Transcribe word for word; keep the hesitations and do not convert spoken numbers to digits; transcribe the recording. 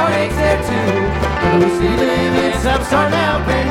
heartaches there too. Lucy, living some sort now, baby.